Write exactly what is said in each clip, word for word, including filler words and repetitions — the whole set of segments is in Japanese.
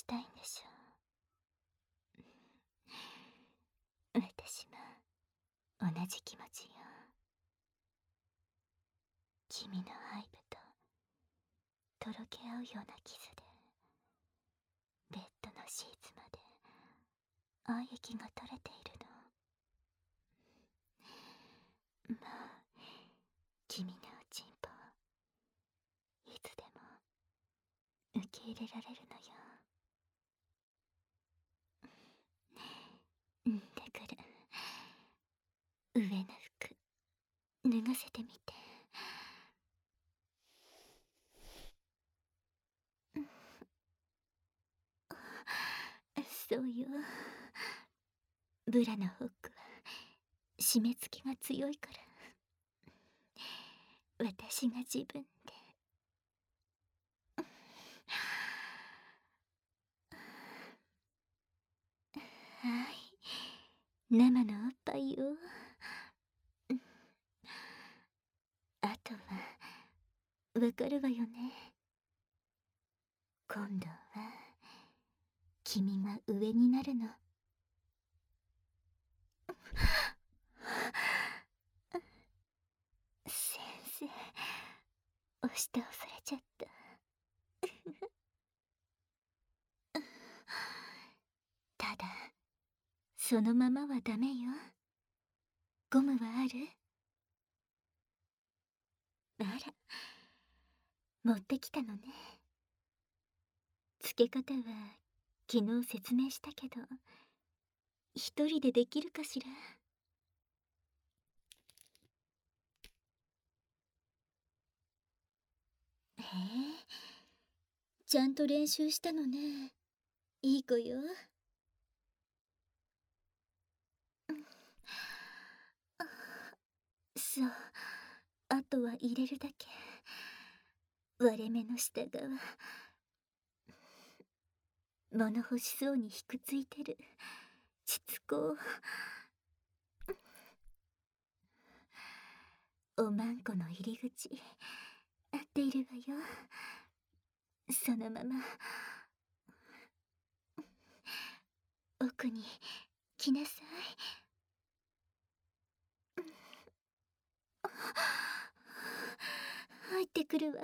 したいんでしょ。私も同じ気持ちよ。君の背部ととろけ合うようなキスでベッドのシーツまで愛液が垂れているの。まあ君のおちんぽいつでも受け入れられるのよ。んだから上の服脱がせてみて。そうよ。ブラのホックは締め付けが強いから私が自分で。はい、生のおっぱいよ。あとはわかるわよね。今度は君が上になるの。先生、押し倒されちゃった。ただそのままはダメよ。ゴムはある？あら、持ってきたのね。つけ方は昨日説明したけど、一人でできるかしら。へえ、ちゃんと練習したのね。いい子よ。そう、あとは入れるだけ。割れ目の下側、物欲しそうにひくついてる膣子。おまんこの入り口合っているわよ。そのまま奥に来なさい。入ってくるわ。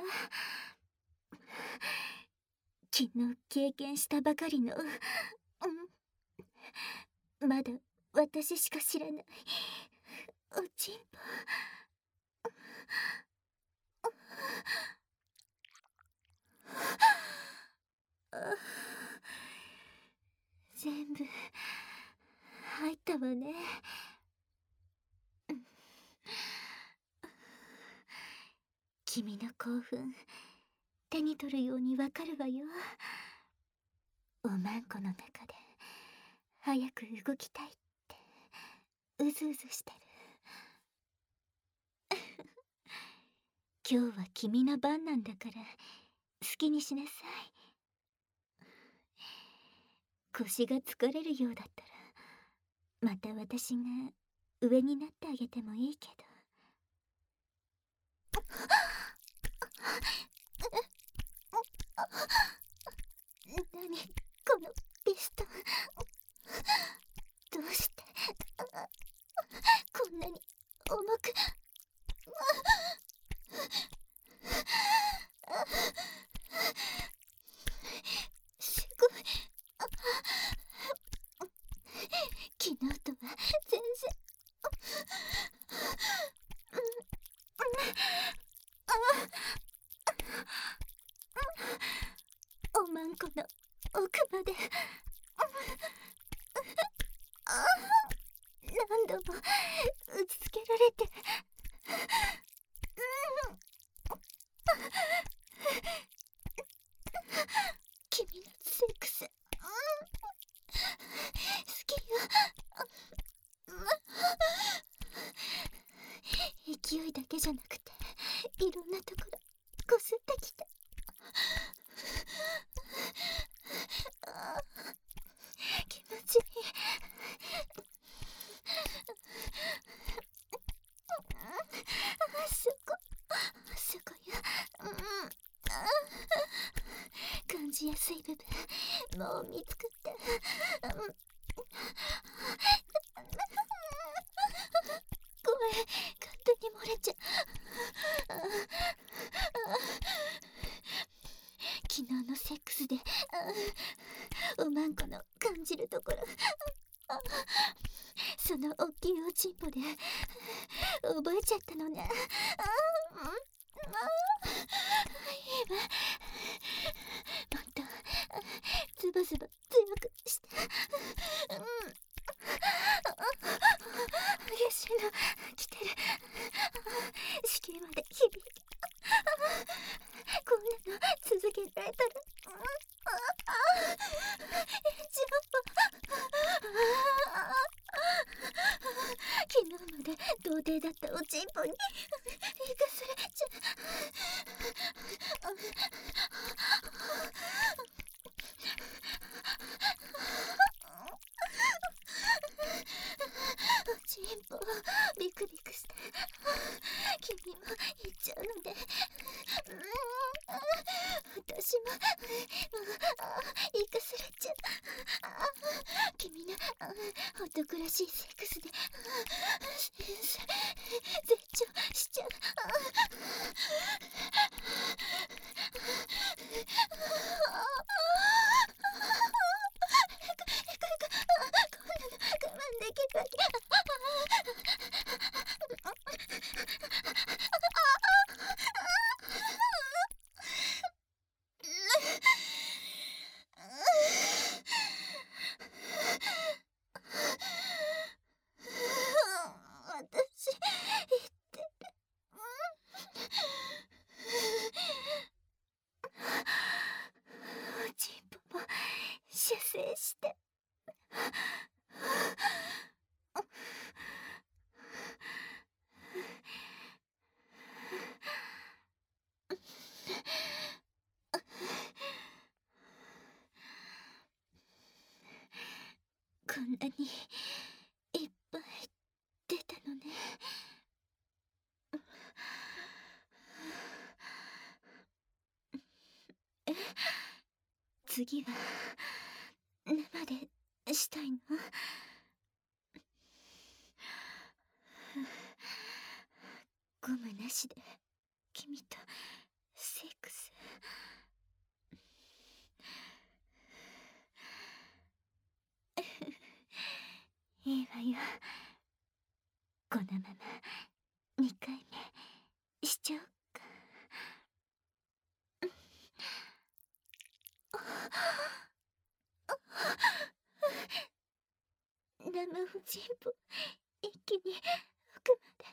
昨日経験したばかりの、うん、まだ私しか知らないおちんぽ。全部入ったわね。君の興奮手に取るようにわかるわよ。おまんこの中で早く動きたいってうずうずしてる。今日は君の番なんだから好きにしなさい。腰が疲れるようだったらまた私が上になってあげてもいいけど。何このピストン、どうしてこんなに重く。すごい。昨日とは全然。おまんこの奥まで何度も打ちつけられて。君のセックス好きよ。勢いだけじゃなくていろんなところこすってきて。気持ちいい。そこそこよ。感じやすい部分分もう見つかった。ごめん、勝手に漏れちゃう。昨日のセックスでおまんこの感じるところ、そのおっきいおちんぽで覚えちゃったのね。今もっとズバズバ強くして、激しいの来てる。子宮まで響いて、こんなの続けられたらちょっと昨日まで童貞だったおちんぽに生かされちゃう。おちんぽビクビクして君も行っちゃうので、私も生かされちゃう。君の男らしいセックスで絶頂しちゃう。こんなの我慢できるわけ。私言ってる。おちんぽも射精して、こんなにいっぱい出たのね。え、次は生でしたいの？ゴムなしで君とセックス。いいわよ。このままにかいめしちゃおっか。生おちんぽ一気に奥まで。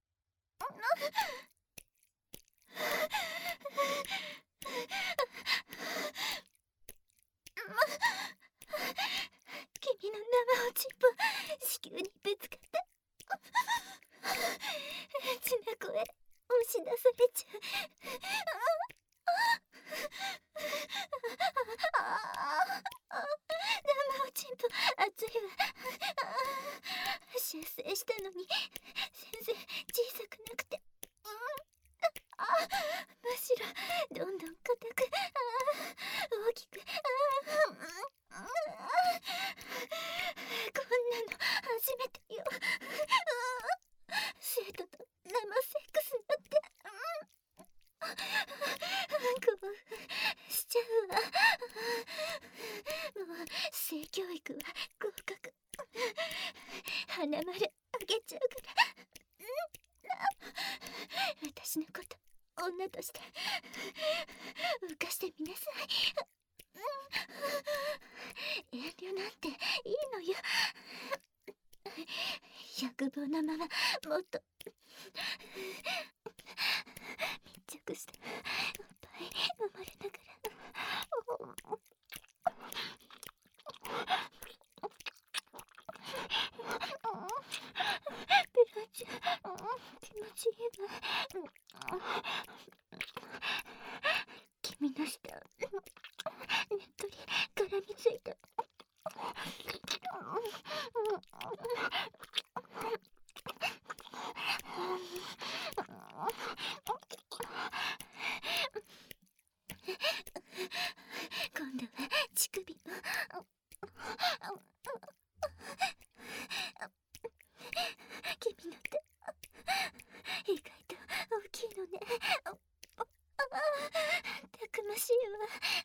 君の生おちんぽ子宮にぶつかった。血の声押し出されちゃう。生おちんぽ熱いわ。出生したのに全然小さくなくて、むしろどんどん硬く、大きく。こんなの初めてよ。生徒と生セックスなんて興奮しちゃうわ。もう性教育は合格。花丸あげちゃうから。私のこと女として浮かしてみなさい。遠慮なんていいのよ。欲望のままもっと密着しておっぱい飲まれながら。ペラちゃん気持ちいいわ。君の舌ねっとり絡みついて。今度は乳首も君の手意外と大きいのね。たくましいわ。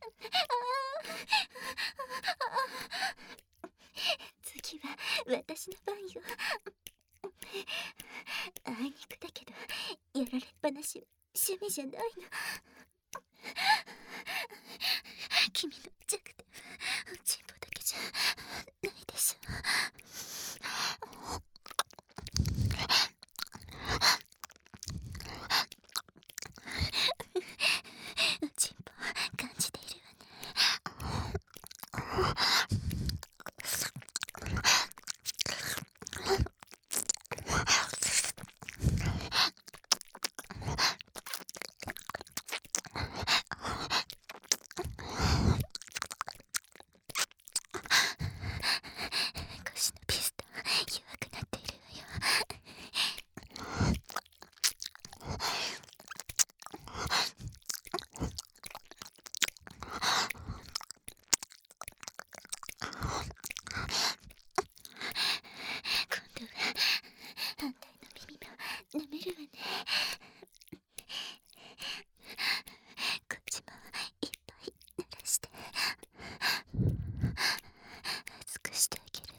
次は私の番よ。あいにくだけどやられっぱなしは趣味じゃないの。君の弱点はチンポだけじゃないでしょ。チンポ感じているわね。腰のピストン弱くなっているわよ。今度は反対の耳も舐めるわね。こっちもいっぱい濡らして熱くしてあげる。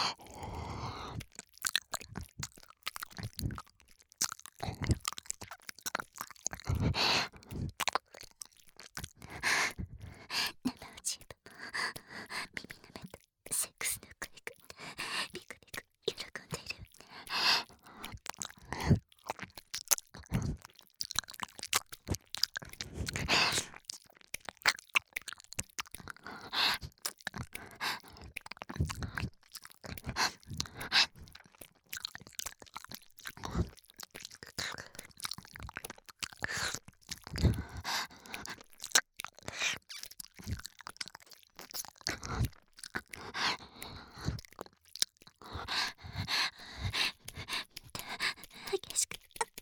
生おチンポも耳の目とセックスの声がビクビク喜んでいるわね。激しく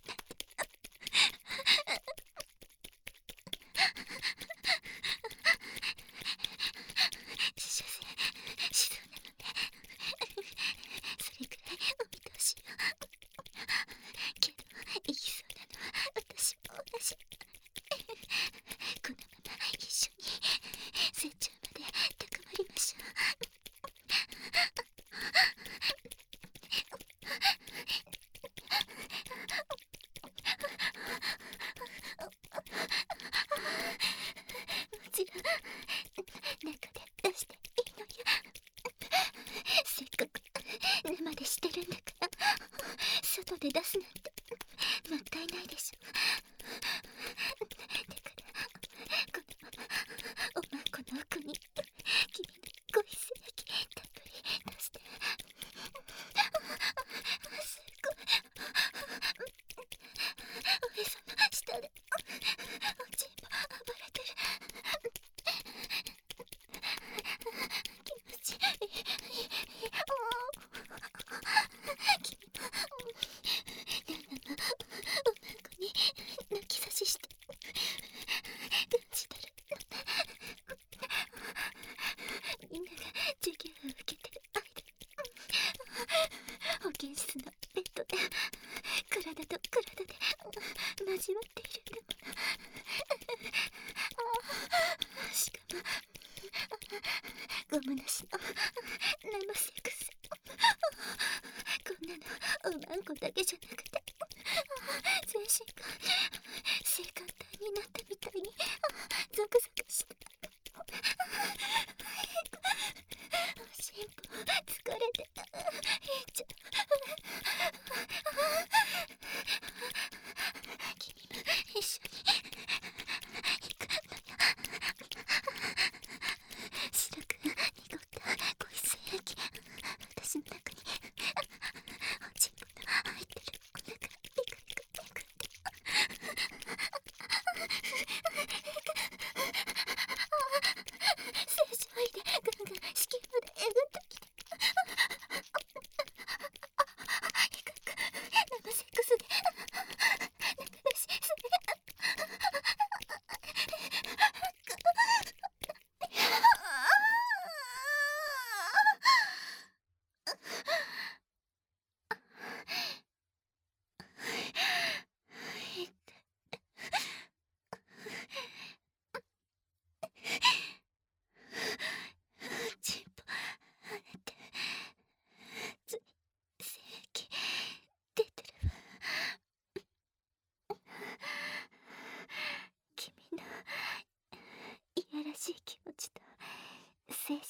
死者線しそうなのね。それくらいお見通しよ。けど行きそうなのは私も同じ。このまま一緒に成長まで高まりましょう。もちろん中で出していいのよ。せっかく生でしてるんだから外で出すなんてもったいないでしょ。だからこのままおまんこの奥に君のご遺跡たっぷり出して。すごいおへその下でおちんぽ暴れてる。気持ちいい。君も何なのおまんこに泣き差ししてうんちてる。みんなが授業を受けてる間保健室のベッドで体と体で交わっているんだもの。しかもゴムなしの生セックス。こんなのおまんこだけじゃなくて全身が性感帯になったみたいにゾクゾクして。おしんぽ疲れていっちゃう。君も一緒に行くのよ。白く濁ったご遺跡私の中におちんぽの入ってるお腹ビクビクビクって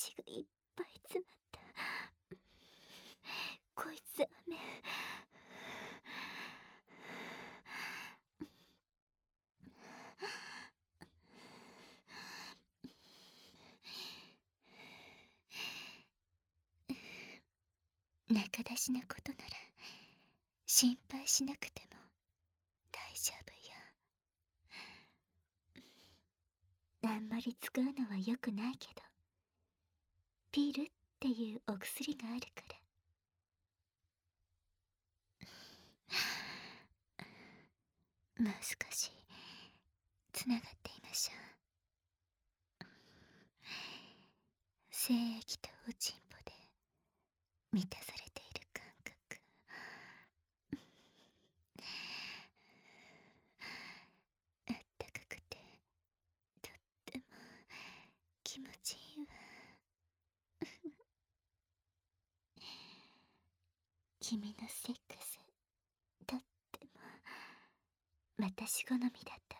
血がいっぱい詰まった。こいつ雨。仲出しなことなら心配しなくても大丈夫よ。あんまり使うのは良くないけど、ピルっていうお薬があるから。もう少しつながっていましょう。精液とおちんぽで満たされている感覚。あったかくてとっても気持ちいいわ。君のセックスとっても私好みだったわ。